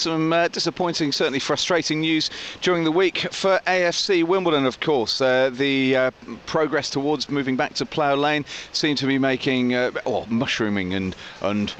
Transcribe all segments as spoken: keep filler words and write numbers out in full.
Some uh, disappointing, certainly frustrating news during the week for A F C Wimbledon, of course. Uh, the uh, progress towards moving back to Plough Lane seemed to be making, uh, or mushrooming and and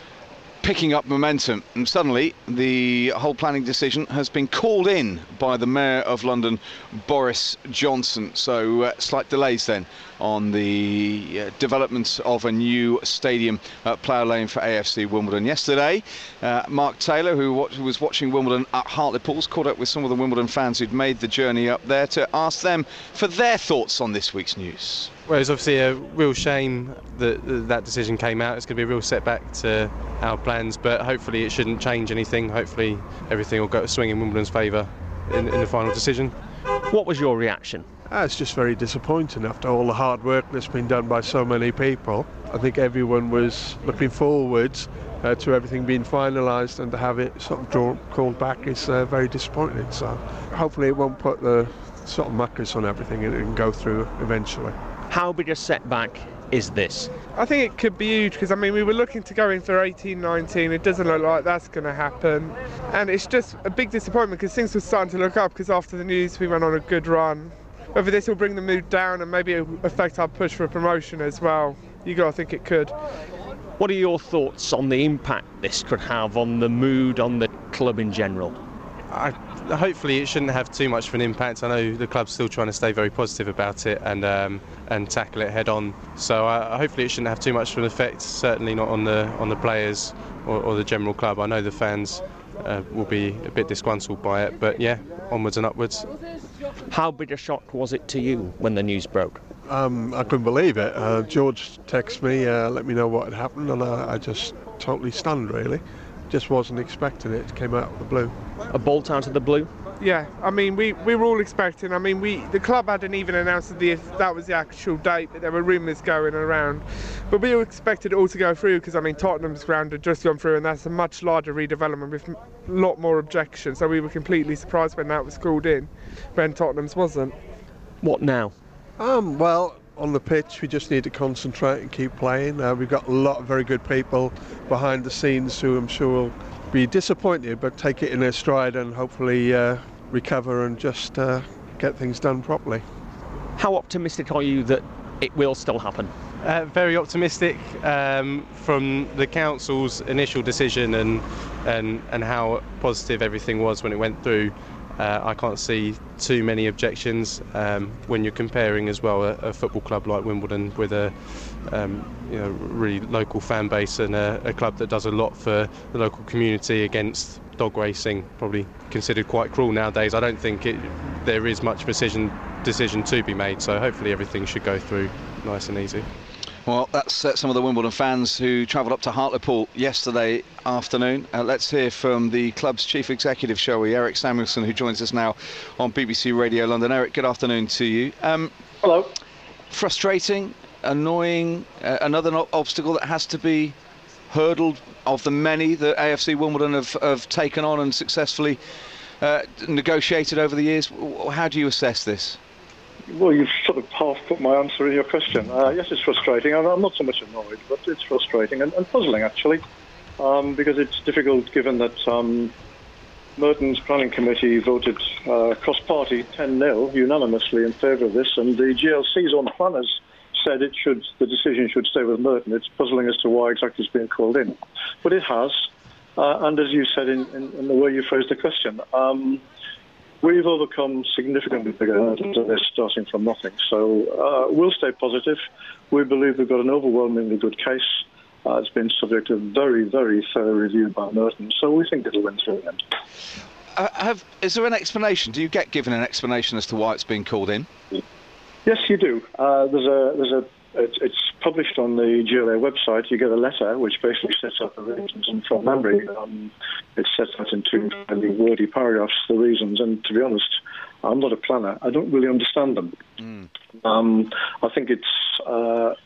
picking up momentum. And suddenly, the whole planning decision has been called in by the Mayor of London, Boris Johnson. So, uh, slight delays then on the uh, development of a new stadium at Plough Lane for A F C Wimbledon. Yesterday, uh, Mark Taylor, who, watch, who was watching Wimbledon at Hartlepool, caught up with some of the Wimbledon fans who'd made the journey up there to ask them for their thoughts on this week's news. Well, it's obviously a real shame that that decision came out. It's going to be a real setback to our plans, but hopefully it shouldn't change anything. Hopefully everything will go swing in Wimbledon's favour in, in the final decision. What was your reaction? Ah, it's just very disappointing after all the hard work that's been done by so many people. I think everyone was looking forwards uh, to everything being finalised, and to have it sort of drawn, called back is uh, very disappointing. So hopefully it won't put the sort of muckers on everything and, and go through eventually. How big a setback is this? I think it could be huge, because I mean we were looking to go in for eighteen nineteen. It doesn't look like that's going to happen, and it's just a big disappointment because things were starting to look up, because after the news we went on a good run. Whether this will bring the mood down and maybe it will affect our push for promotion as well, you got to think it could. What are your thoughts on the impact this could have on the mood, on the club in general? I, hopefully it shouldn't have too much of an impact. I know the club's still trying to stay very positive about it and um, and tackle it head on. So uh, hopefully it shouldn't have too much of an effect. Certainly not on the on the players or, or the general club. I know the fans uh, will be a bit disgruntled by it, but yeah, onwards and upwards. How big a shock was it to you when the news broke? Um, I couldn't believe it. Uh, George texted me, uh, let me know what had happened, and I, I just totally stunned, really. Just wasn't expecting it. It came out of the blue. A bolt out of the blue? Yeah, I mean, we, we were all expecting. I mean, we the club hadn't even announced that, the, if that was the actual date, but there were rumours going around. But we all expected it all to go through, because, I mean, Tottenham's ground had just gone through, and that's a much larger redevelopment with a lot more objections. So we were completely surprised when that was called in, when Tottenham's wasn't. What now? Um, well, on the pitch, we just need to concentrate and keep playing. Uh, we've got a lot of very good people behind the scenes who I'm sure will be disappointed, but take it in their stride and hopefully uh, recover and just uh, get things done properly. How optimistic are you that it will still happen? Uh, very optimistic um, from the council's initial decision and, and, and how positive everything was when it went through. Uh, I can't see too many objections um, when you're comparing as well a, a football club like Wimbledon with a um, you know, really local fan base and a, a club that does a lot for the local community against dog racing, probably considered quite cruel nowadays. I don't think it, there is much decision, decision to be made, so hopefully everything should go through nice and easy. Well, that's uh, some of the Wimbledon fans who travelled up to Hartlepool yesterday afternoon. Uh, let's hear from the club's chief executive, shall we, Eric Samuelson, who joins us now on B B C Radio London. Eric, good afternoon to you. Um, Hello. Frustrating, annoying, uh, another no- obstacle that has to be hurdled of the many that A F C Wimbledon have, have taken on and successfully uh, negotiated over the years. How do you assess this? Well, you've sort of half put my answer in your question. Uh, yes, it's frustrating. I'm, I'm not so much annoyed, but it's frustrating and, and puzzling, actually, um, because it's difficult given that um, Merton's planning committee voted uh, cross-party ten nil unanimously in favour of this, and the G L C's own planners said it should, the decision should stay with Merton. It's puzzling as to why exactly it's being called in. But it has, uh, and as you said in, in, in the way you phrased the question, um, we've overcome significantly bigger hurdles than this, starting from nothing. So uh, we'll stay positive. We believe we've got an overwhelmingly good case. Uh, it's been subject to very, very thorough review by Merton, so we think it'll win through the end. Uh, have, is there an explanation? Do you get given an explanation as to why it's been called in? Yes, you do. Uh, there's a, there's a, it's, it's published on the G L A website. You get a letter which basically sets out the reasons, and from memory, um, it sets out in two fairly wordy paragraphs the reasons. And to be honest, I'm not a planner. I don't really understand them. Mm. Um, I think it's uh,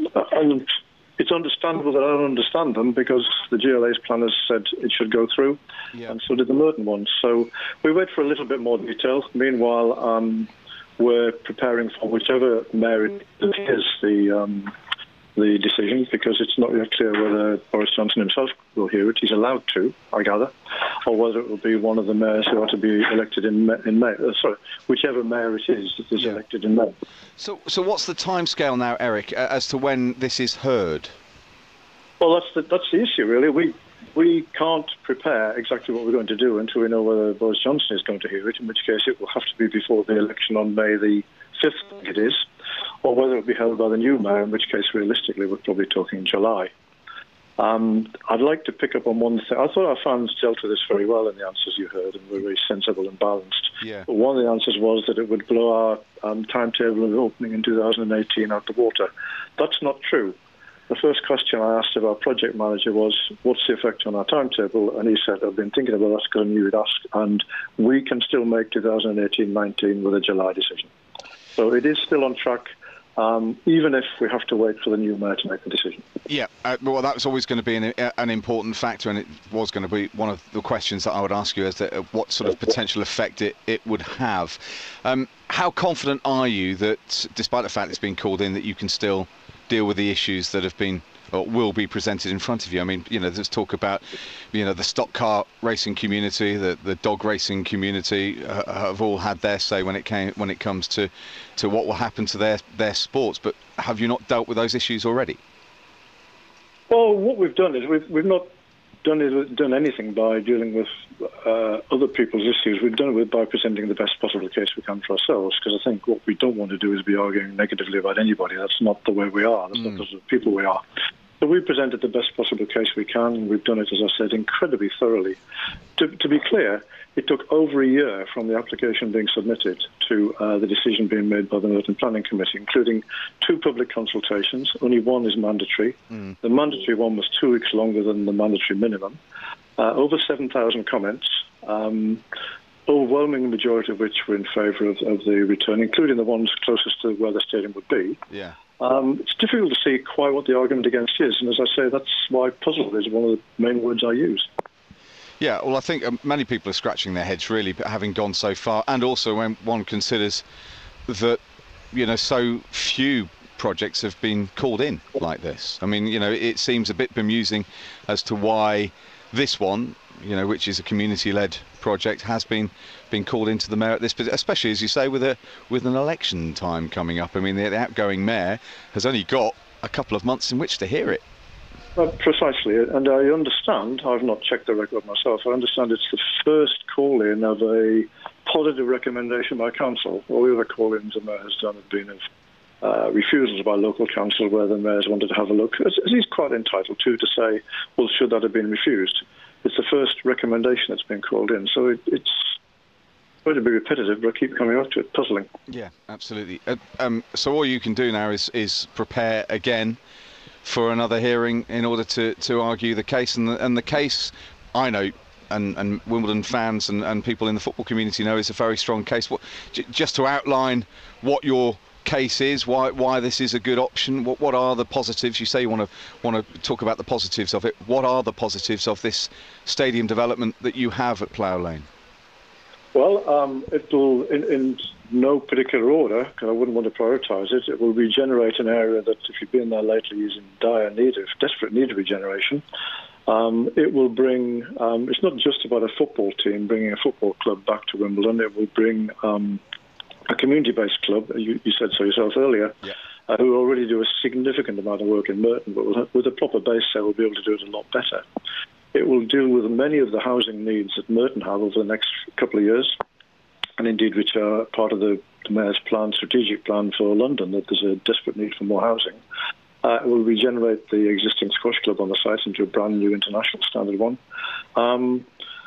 and it's understandable that I don't understand them because the G L A's planners said it should go through, yeah. And so did the Merton ones. So we wait for a little bit more detail. Meanwhile, um, we're preparing for whichever mayor it is, the um, the decision, because it's not yet clear whether Boris Johnson himself will hear it. He's allowed to, I gather, or whether it will be one of the mayors who are to be elected in May. In May. Uh, sorry, whichever mayor it is that is Yeah. elected in May. So, so what's the timescale now, Eric, uh, as to when this is heard? Well, that's the, that's the issue, really. We we can't prepare exactly what we're going to do until we know whether Boris Johnson is going to hear it, in which case it will have to be before the election on May the fifth, I think it is, or whether it will be held by the new mayor, in which case, realistically, we're probably talking July. Um, I'd like to pick up on one thing. I thought our fans dealt with this very well in the answers you heard, and were very sensible and balanced. Yeah. But one of the answers was that it would blow our um, timetable of opening in two thousand eighteen out the water. That's not true. The first question I asked of our project manager was, what's the effect on our timetable? And he said, I've been thinking about that because I knew you'd ask, and we can still make two thousand eighteen nineteen with a July decision. So it is still on track, um, even if we have to wait for the new mayor to make the decision. Yeah, uh, well, that was always going to be an, uh, an important factor, and it was going to be one of the questions that I would ask you as to uh, what sort of potential effect it, it would have. Um, how confident are you that, despite the fact it's been called in, that you can still deal with the issues that have been or will be presented in front of you? I mean, you know, there's talk about, you know, the stock car racing community, the, the dog racing community uh, have all had their say when it came when it comes to, to what will happen to their their sports. But have you not dealt with those issues already? Well, what we've done is we've we've not done it, done anything by dealing with uh, other people's issues. We've done it with, by presenting the best possible case we can for ourselves, because I think what we don't want to do is be arguing negatively about anybody. That's not the way we are. That's mm. not the sort of people we are. So we presented the best possible case we can, and we've done it, as I said, incredibly thoroughly. To, to be clear, it took over a year from the application being submitted to uh, the decision being made by the Merton Planning Committee, including two public consultations. Only one is mandatory. Mm. The mandatory one was two weeks longer than the mandatory minimum. Uh, over seven thousand comments, um, overwhelming majority of which were in favour of, of the return, including the ones closest to where the stadium would be. Yeah. Um, it's difficult to see quite what the argument against is, and as I say, that's why puzzle is one of the main words I use. Yeah, well, I think um, many people are scratching their heads, really, having gone so far, and also when one considers that, you know, so few projects have been called in like this. I mean, you know, it seems a bit bemusing as to why this one, you know, which is a community-led project, has been been called into the mayor at this, especially, as you say, with a with an election time coming up. I mean, the, the outgoing mayor has only got a couple of months in which to hear it. Well, precisely, and I understand, I've not checked the record myself, I understand it's the first call-in of a positive recommendation by council. All the other call-ins the mayor has done have been of uh, refusals by local council where the mayors wanted to have a look, as, as he's quite entitled to, to say, well, should that have been refused? It's the first recommendation that's been called in, so it, it's going to be repetitive, but I keep coming back to it, puzzling. Yeah, absolutely. Uh, um, so all you can do now is, is prepare again for another hearing in order to, to argue the case. And the, and the case, I know, and, and Wimbledon fans and, and people in the football community know, is a very strong case. What, j- just to outline what your case is, why why this is a good option, what what are the positives? You say you want to want to talk about the positives of it. What are the positives of this stadium development that you have at Plough Lane? Well, um, it will, in, in no particular order, because I wouldn't want to prioritise it, it will regenerate an area that, if you've been there lately, is in dire need of, desperate need of regeneration. Um, it will bring, um, it's not just about a football team bringing a football club back to Wimbledon, it will bring um, a community-based club, you, you said so yourself earlier, yeah. uh, who already do a significant amount of work in Merton, but with, with a proper base there, will be able to do it a lot better. It will deal with many of the housing needs that Merton have over the next couple of years, and indeed which are part of the, the Mayor's plan, strategic plan for London, that there's a desperate need for more housing. Uh, it will regenerate the existing squash club on the site into a brand new international standard one. Um,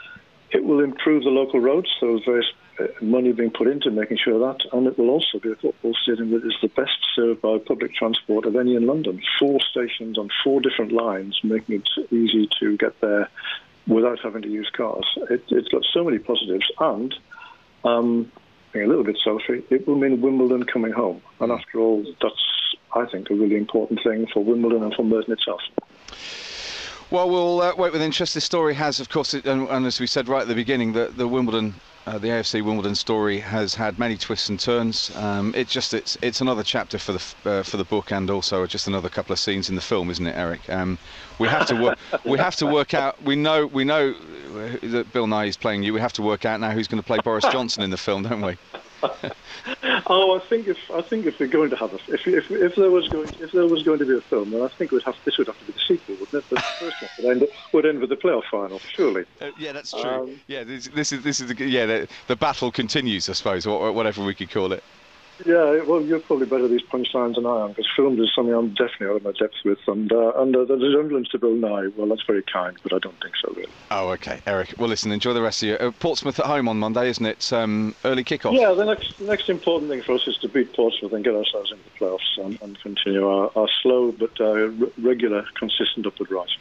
it will improve the local roads, so there's various uh, money being put into making sure that, and it will also be a football stadium that is the best served by public transport of any in London. Four stations on four different lines, making it easy to get there without having to use cars. It, it's got so many positives, and um, being a little bit selfish, it will mean Wimbledon coming home. And after all, that's, I think, a really important thing for Wimbledon and for Merton itself. Well, we'll uh, wait with interest. This story has, of course, it, and, and as we said right at the beginning, the, the Wimbledon Uh, the A F C Wimbledon story has had many twists and turns. Um, it's just it's it's another chapter for the uh, for the book, and also just another couple of scenes in the film, isn't it, Eric? Um, we have to work. we have to work out. We know we know that Bill Nighy is playing you. We have to work out now who's going to play Boris Johnson in the film, don't we? Oh, I think if I think if we're going to have a if if, if there was going to, if there was going to be a film, then I think we'd have this would have to be the sequel, wouldn't it? The first one would end, would end with the playoff final, surely. Uh, yeah, that's true. Um, yeah, this, this is this is the, yeah the, the battle continues, I suppose, or, or whatever we could call it. Yeah, well, you're probably better at these punchlines than I am, because films is something I'm definitely out of my depth with, and uh, and uh, the resemblance to Bill Nighy, well, that's very kind, but I don't think so, really. Oh, okay, Eric. Well, listen, enjoy the rest of your... Uh, Portsmouth at home on Monday, isn't it? Um, early kick-off. Yeah, the next next important thing for us is to beat Portsmouth and get ourselves into the playoffs and, and continue our, our slow but uh, r- regular, consistent upward rise.